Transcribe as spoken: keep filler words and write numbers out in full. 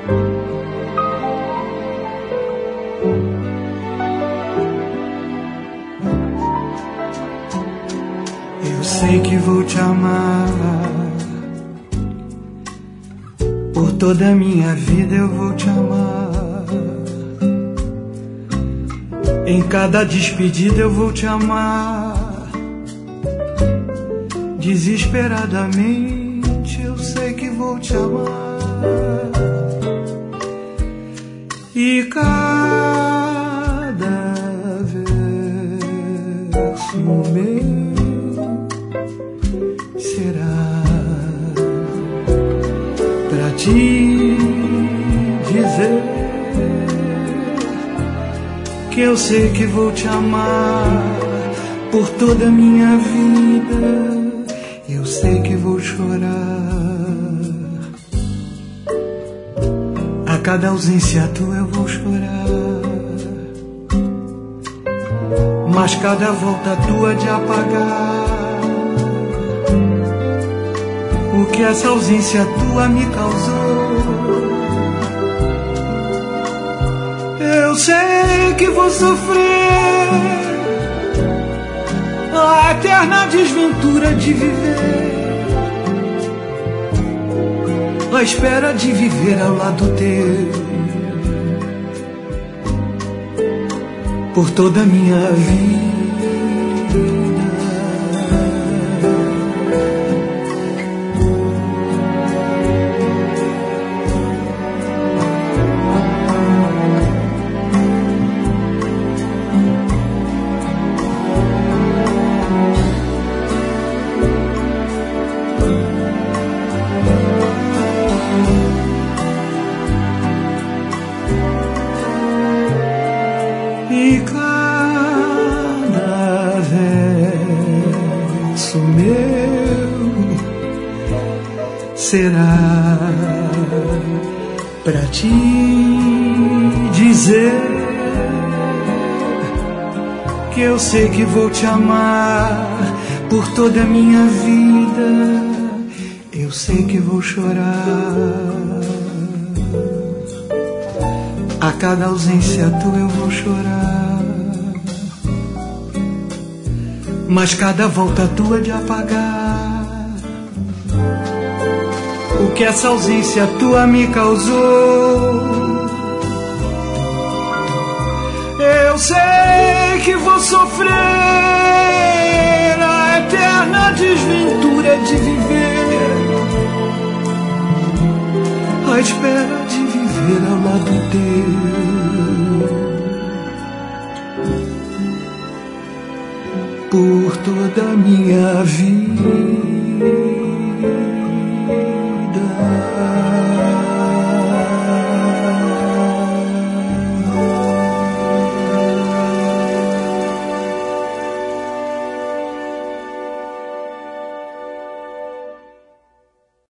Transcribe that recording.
Eu sei que vou te amar, por toda a minha vida eu vou te amar. Em cada despedida eu vou te amar. Desesperadamente eu sei que vou te amar. E cada verso meu será pra te dizer que eu sei que vou te amar por toda a minha vida. Eu sei que vou chorar a cada ausência tua, eu vou chorar. Mas cada volta tua de apagar o que essa ausência tua me causou. Eu sei que vou sofrer a eterna desventura de viver, à espera de viver ao lado teu, por toda a minha vida. E cada verso meu será pra te dizer que eu sei que vou te amar por toda a minha vida. Eu sei que vou chorar a cada ausência tua, eu vou chorar. Mas cada volta tua de apagar o que essa ausência tua me causou. Eu sei que vou sofrer a eterna desventura de viver, à espera de viver ao lado teu, por toda a minha vida.